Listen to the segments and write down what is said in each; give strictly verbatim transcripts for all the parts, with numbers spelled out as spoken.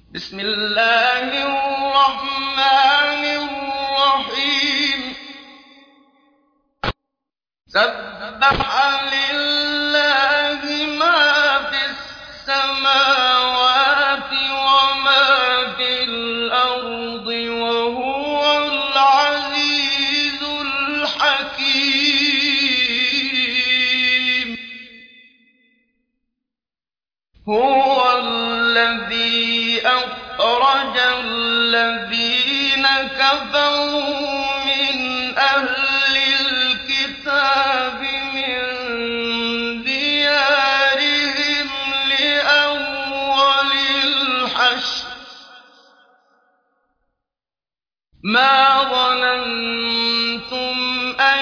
بسم الله الرحمن الرحيم سبح لله ما في السماوات وما في الأرض وهو العزيز الحكيم هو الذي أخرج الذين كفروا من أهل الكتاب من ديارهم لأول الحشر ما ظننتم أن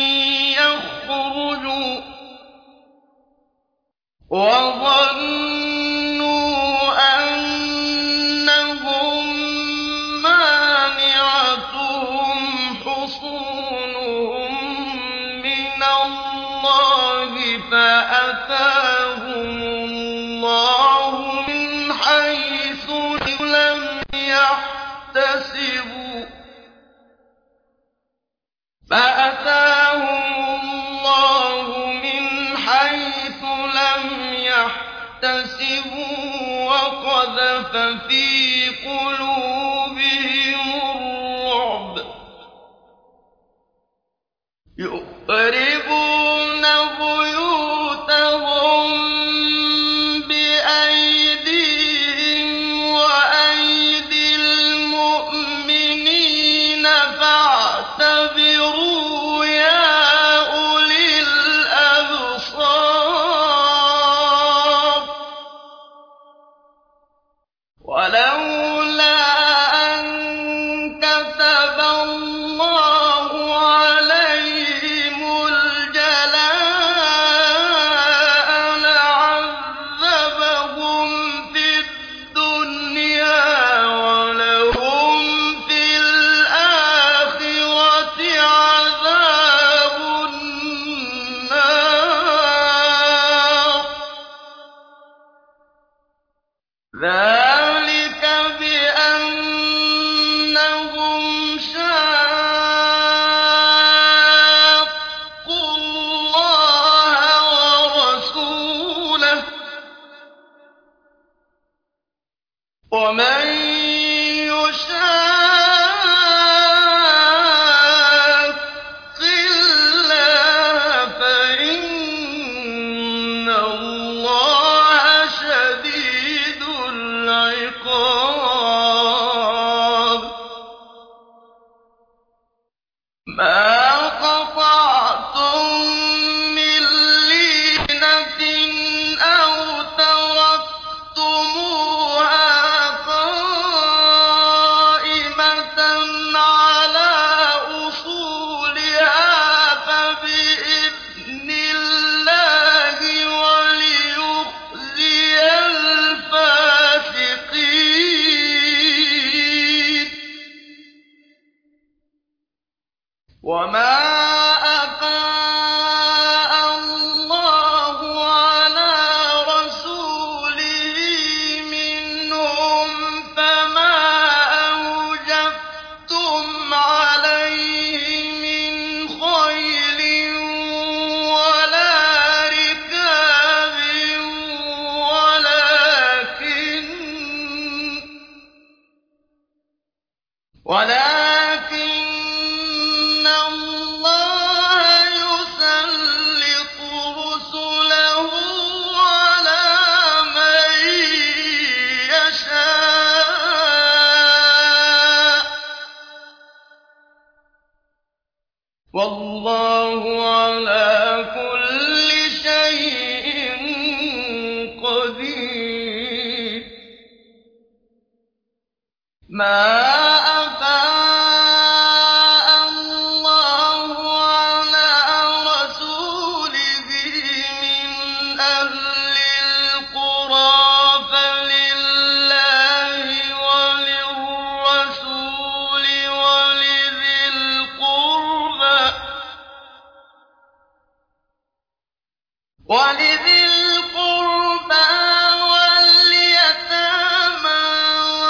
يخرجوا وظنوا أنهم مانعتهم حصونهم من الله فأتاهم الله من حيث لم يحتسبوا فأتاهم الله من حيث لم يحتسبوا وقذف في قلوبهم الرعب يخربون بيوتهم بأيديهم وأيدي المؤمنين فاعتبروا يا أولي الأبصار ولولا أن كتب الله عليهم الجلاء لعذبهم في الدنيا ولهم في الآخرة عذاب النار ذلك بأنهم شاقوا الله ورسوله ومن يشاق الله فإن الله شديد العقاب ما قطعتم من لينة أو تركتموها قائمة على أصولها فبإذن الله وليخزي الفاسقين وما أفاء الله على رسوله منهم فما أوجفتم عليه من خيل ولا ركاب ولكن ولكن الله يسلط رسله على من يشاء والله على كل شيء قدير ما أفاء الله على رسوله من أهل القرى فلله وللرسول ولذي القربى ولذي القربى واليتامى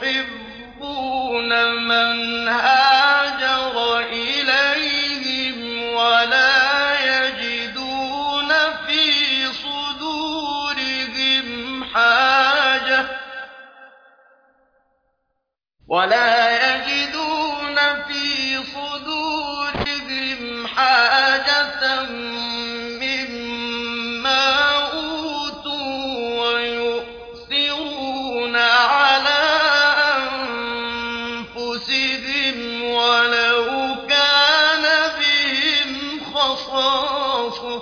يحبون من هاجر إليهم ولا يجدون في صدورهم حاجة ولا يجدون في صدورهم حاجة مما أوتوا ويؤثرون على أنفسهم ولو كان بهم خصاصة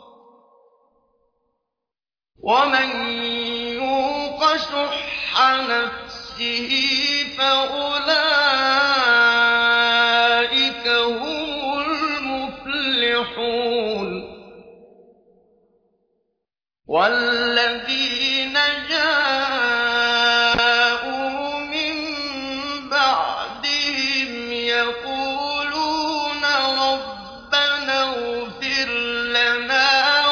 ومن يوق شح نفسه فأولئك هم المفلحون والذين جاءوا من بعدهم يقولون ربنا اغفر لنا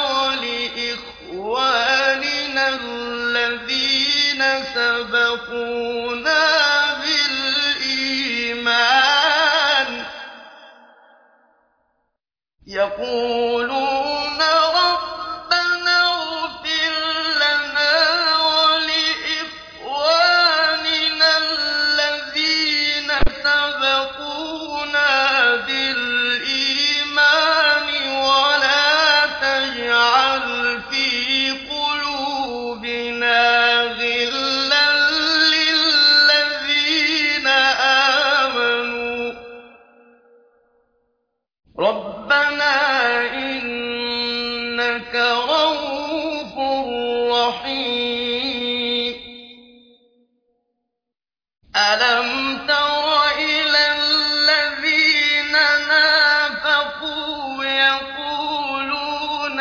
ولإخواننا الذين سبقونا بالإيمان يقولون ربنا اغفر لنا ولإخواننا الذين سبقونا بالإيمان ولا تجعل في قلوبنا غلا للذين آمنوا ربنا إنك رؤوف رحيم ألم تر إلى الذين نافقوا يقولون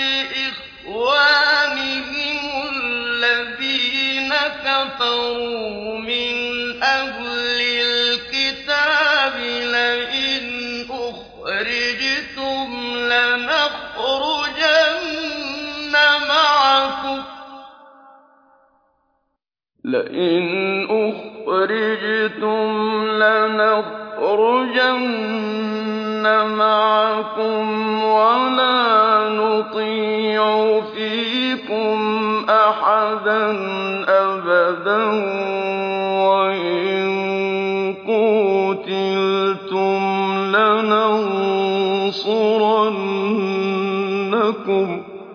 لإخوانهم الذين كفروا من أهل الكتاب لئن أخرجتم لنخرجن معكم لئن أخرجتم لنخرجن معكم ولا نطيع فيكم أحدا أبدا وإن قتلتم لننصرنكم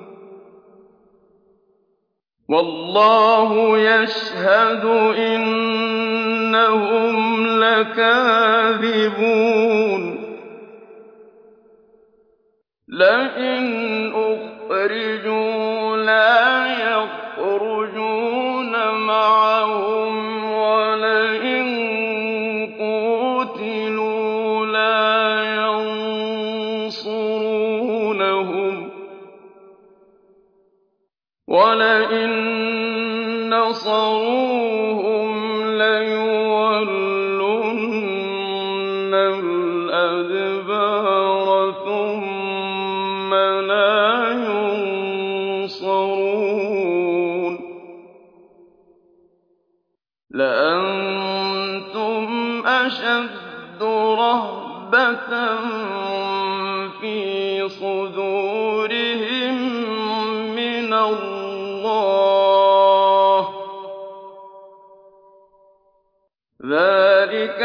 والله يشهد إنهم لكاذبون لئن أخرجوا لا يخرجون معهم ولئن قوتلوا لا ينصرونهم ولئن نصروهم ليولن الأدبار ثم لا ينصرون لأنتم أشد رهبة في صدورهم من الله ذلك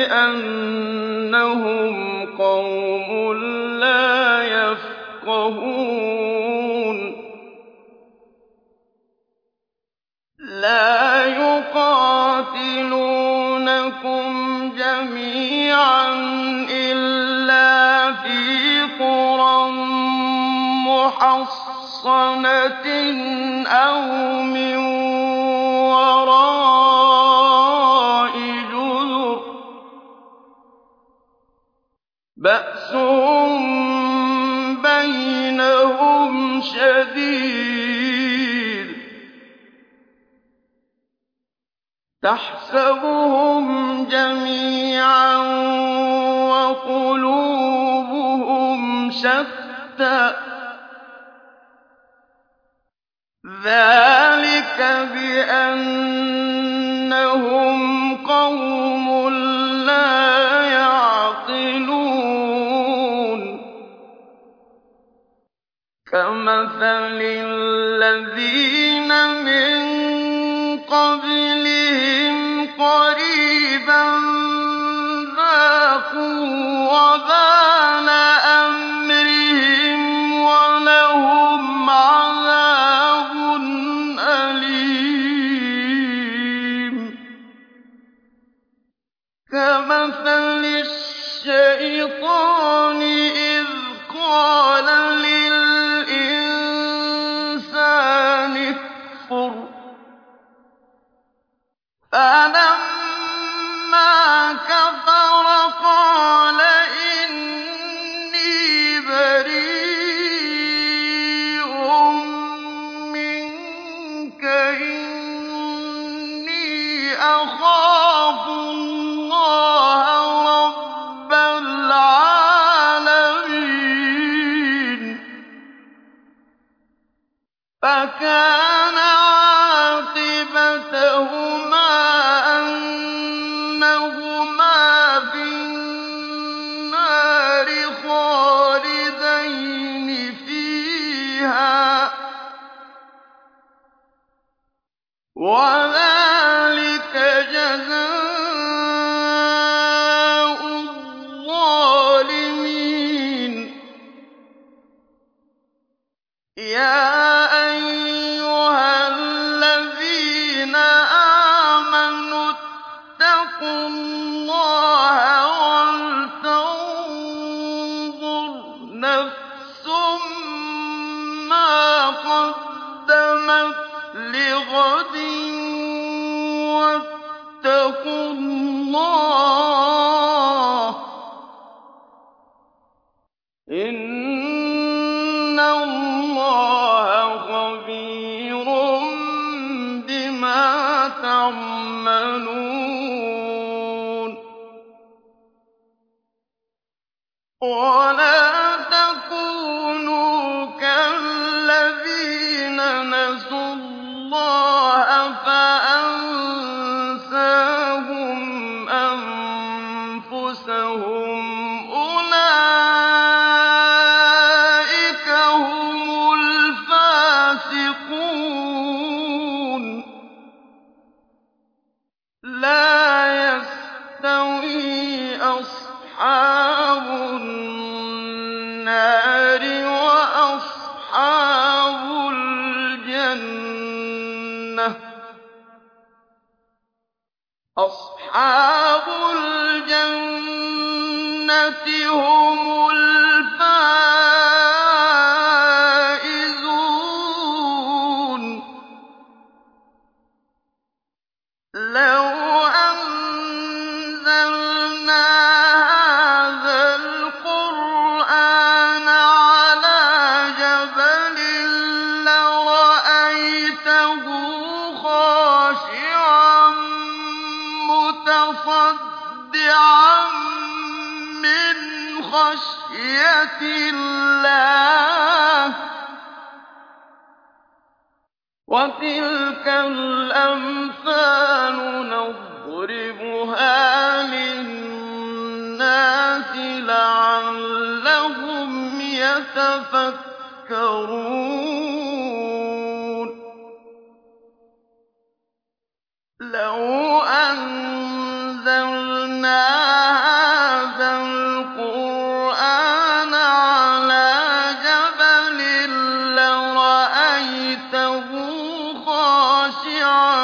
بأنهم قوم لا يفقهون لا يقاتلونكم جميعا إلا في قرى محصنة أو من وراء جدر بأسهم بينهم شديد تحسبهم جميعا وقلوبهم شتى ذلك بأنهم كَمَثَلِ الَّذِينَ مِن قَبْلِهِمْ قَرِيبًا ذَاقُوا وَبَالَ أَمْرِهِمْ وَلَهُمْ عَذَابٌ أَلِيمٌ كَمَثَلِ الشَّيْطَانِ إِذْ قَالَ لِلْإِنسَانِ اكْفُرْ فَلَمَّا كَفَرَ قَالَ إِنِّي بَرِيءٌ مِّنكَ إِنِّي أَخَافُ اللَّهَ رَبَّ الْعَالَمِينَ فَكَانَ عَاقِبَتَهُمَا أَنَّهُمَا فِي النَّارِ خَالِدَيْنِ فِيهَا ۚ وَذَٰلِكَ جَزَاءُ الظَّالِمِينَ يَا أَيُّهَا الَّذِينَ آمَنُوا اتَّقُوا اللَّهَ وَلْتَنظُرْ نَفْسٌ مَّا قَدَّمَتْ لِغَدٍ وَاتَّقُوا اللَّهَ ۚ إِنَّ اللَّهَ خَبِيرٌ بِمَا تَعْمَلُونَ وَلَا تَكُونُوا كَالَّذِينَ نَسُوا اللَّهَ فَأَنسَاهُمْ أَنفُسَهُمْ ۚ أُولَٰئِكَ هُمُ الْفَاسِقُونَ لَا يَسْتَوِي أَصْحَابُ النَّارِ وَأَصْحَابُ الْجَنَّةِ ۚ أَصْحَابُ الْجَنَّةِ هُمُ الْفَائِزُونَ لَوْ أَنزَلْنَا هَٰذَا الْقُرْآنَ عَلَىٰ جَبَلٍ لَّرَأَيْتَهُ خَاشِعًا مُّتَصَدِّعًا مِّنْ خَشْيَةِ اللَّهِ ۚ وَتِلْكَ الْأَمْثَالُ نَضْرِبُهَا لِلنَّاسِ لَعَلَّهُمْ يَتَفَكَّرُونَ لَوْ أَنزَلْنَا هَٰذَا الْقُرْآنَ عَلَىٰ جَبَلٍ لَّرَأَيْتَهُ خَاشِعًا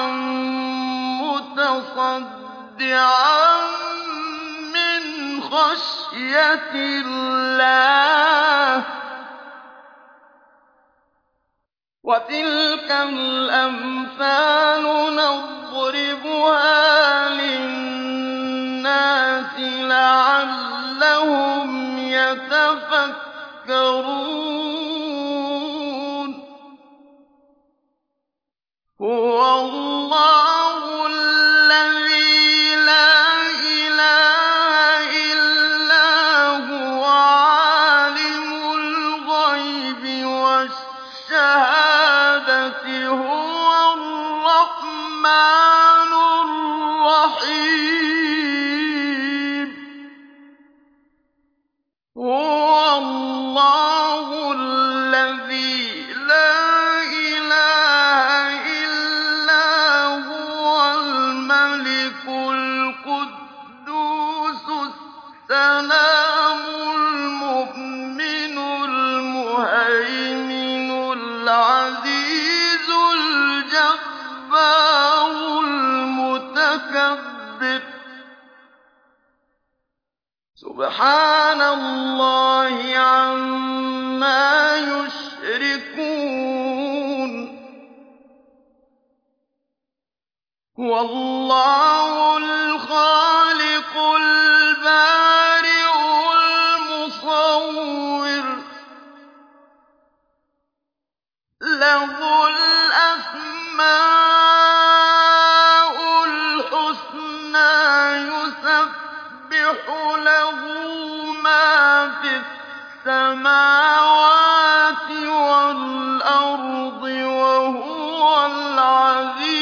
مُّتَصَدِّعًا مِّنْ خَشْيَةِ اللَّهِ ۚ وَتِلْكَ الْأَمْثَالُ نَضْرِبُهَا لِلنَّاسِ لَعَلَّهُمْ يَتَفَكَّرُونَ هُوَ اللَّهُ الَّذِي لَا إِلَٰهَ إِلَّا هُوَ عَالِمُ الْغَيْبِ وَالشَّهَادَةِ هُوَ الرَّحْمَٰنُ الرَّحِيمُ هُوَ اللَّهُ الْمَلِكُ الْقُدُّوسُ السَّلَامُ الْمُؤْمِنُ الْمُهَيْمِنُ الْعَزِيزُ الْجَبَّارُ الْمُتَكَبِّرُ سُبْحَانَ اللَّهِ عَمَّا يُشْرِكُونَ هُوَ اللَّهُ الْخَالِقُ الْبَارِئُ الْمُصَوِّرُ ۖ لَهُ الْأَسْمَاءُ الْحُسْنَىٰ يُسَبِّحُ لَهُ مَا فِي السَّمَاوَاتِ وَالْأَرْضِ ۖ وَهُوَ الْعَزِيزُ